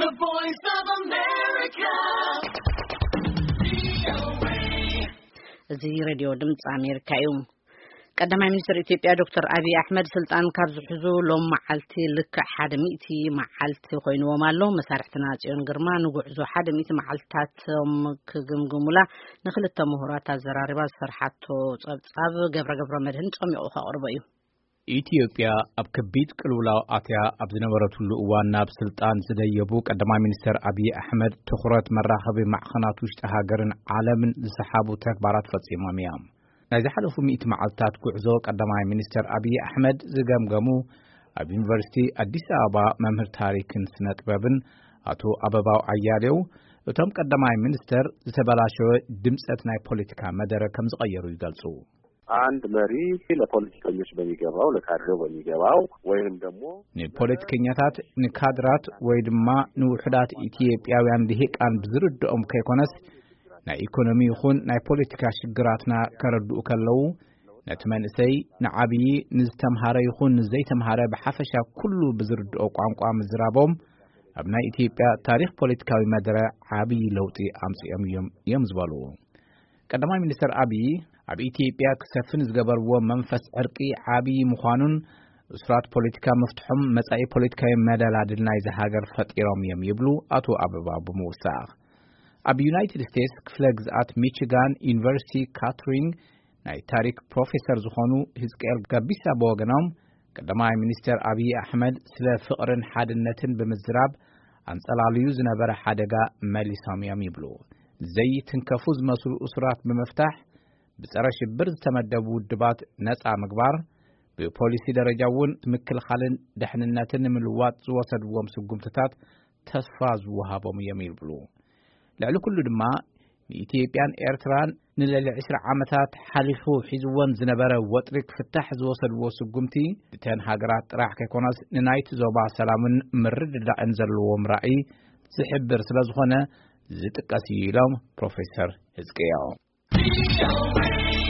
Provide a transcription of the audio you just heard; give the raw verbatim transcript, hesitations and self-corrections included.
The Voice of America. زي راديو دمت أمريكا يوم قدم منستر إثيوبيا دكتور أبي أحمد سلطان كابز حزو لهم معلتي لك حدميتي معلتي خوين ومالو مسارحتنا جيون قرما نقعزو حدميتي معلتات كجمجمولا نخل التمهورات الزراربا سرحاتو صاب قبر قبر مدهن صمي أوها أربعيو ኢትዮጵያ ኣብ ከቢድ ቅልውላው ኣትያ ኣብ ዝነበረትሉ እዋን ናብ ስልጣን ዝደየቡ ቀዳማይ ሚኒስትር አብይ አሕመድ ትኹረት መራኸቢ ማዕኸናት ውሽጢ ሃገርን ዓለምን ዝሰሓቡ ተግባራት ፈጺሞም እዮም። ናይ ዝሓለፉ ሚእቲ መዓልታት ጉዕዞ ቀዳማይ ሚኒስትር አብይ አሕመድ ዝገምገሙ ኣብ ዩኒቨርሲቲ አዲስ አበባ መምህር ታሪክን ስነ ጥበብን አቶ አበባው አያሌው እቶም ቀዳማይ ሚኒስትር ዝተበላሸወ ድምጸት ናይ ፖለቲካ መደረ ከም ዝቀየሩ ይገልጹ። አንድ መሪ ለፖለቲከኞች በሚገባው ለካድሬው በሚገባው ወይንም ደግሞ ለፖለቲከኛታት ንካድራት ወይ ድማ ንውሕዳት ኢትዮጵያውያን ልሂቃን ብዝርድኦም ከይኮነስ ናይ ኢኮኖሚ ይኹን ናይ ፖለቲካ ሽግራትና ከረድኡ ከለው ነቲ መንእሰይ ንዓብይ ንዝተምሃረ ይኹን ዘይተምሃረ ብሓፈሻ ኩሉ ብዝርድኦ ቋንቋ ምዝራቦም ኣብ ናይ ኢትዮጵያ ታሪኽ ፖለቲካዊ መድረ ዓብይ ለውጢ ኣምጽኦም እዮም እዮም ዝበሉ። ቀዳማይ ሚኒስትር አብይ ኣብ ኢትዮጵያ ክሰፍን ዝገበርዎ መንፈስ ዕርቂ ዓብይ ምዃኑን እስራት ፖለቲካ መፍትሖም መጻኢ ፖለቲካዊ መደላድል ናይ ዝሃገር ፈጢሮም እዮም ይብሉ አቶ አበባ ብምውሳኽ። ኣብ ዩናይትድ ስቴትስ ክፍለ ግዝኣት ሚቺጋን ዩኒቨርሲቲ ካትሪንግ ናይ ታሪክ ፕሮፌሰር ዝኾኑ ህዝቅኤል ጋቢሳ በወገኖም ቀዳማይ ሚኒስትር አብይ አሕመድ ስለ ፍቕርን ሓድነትን ብምዝራብ አንጸላልዩ ዝነበረ ሓደጋ መሊሶም እዮም ይብሉ። ዘይትንከፉ ዝመስሉ እስራት ብምፍታሕ بصرا شبر ዝተመደቡ ድባት ነፃ ምግባር በፖሊሲ ደረጃውን ምክልኻልን ደህንነትን ምልዋጥ ዝወሰድዎም ስጉምትታት ተስፋ ዝወሃቦም የሚብሉ ለዕሉ ኩሉ ድማ ኢትዮጵያን ኤርትራን ንለሊ عشرين ዓመታት ሓሊፉ ሒዝወን ዝነበረ ወጥሪ ክፍታሕ ዝወሰድዎ ስጉምቲ እተን ሃገራት ጥራሕ ከይኮነስ ንናይቲ ዞባ ሰላምን ምርድዳእን ዘለዎም ራእይ ዝሕብር ስለዝኾነ ዝጥቀስ ኢሎም ፕሮፌሰር ህዝቅኤል